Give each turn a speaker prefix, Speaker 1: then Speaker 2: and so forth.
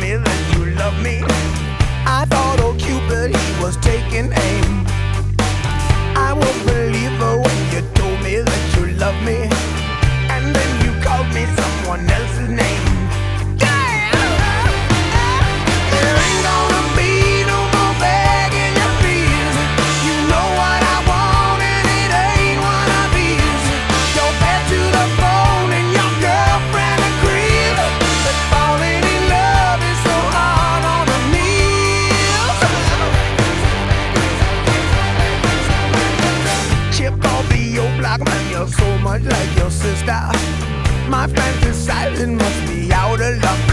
Speaker 1: me that you love me. I thought old Cupid, he was taking aim. I was a believer when you told me that you love me, and then you called me someone else's name. There ain't gonna be no more begging you, please. You know what I want and it ain't one of these. You're bad to the bone and your girlfriend agrees that falling in love is so hard on the knees. Chip off the old block, man, you're so much like your sister. My fantasizing must be out of luck.